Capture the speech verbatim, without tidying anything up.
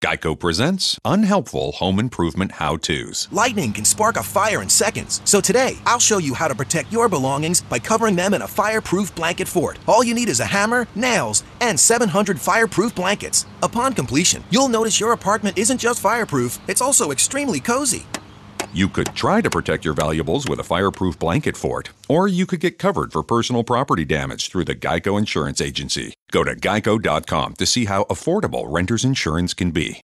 Geico presents Unhelpful Home Improvement How-Tos. Lightning can spark a fire in seconds. So today, I'll show you how to protect your belongings by covering them in a fireproof blanket fort. All you need is a hammer, nails, and seven hundred fireproof blankets. Upon completion, you'll notice your apartment isn't just fireproof, it's also extremely cozy. You could try to protect your valuables with a fireproof blanket fort, or you could get covered for personal property damage through the Geico Insurance Agency. Go to geico dot com to see how affordable renter's insurance can be.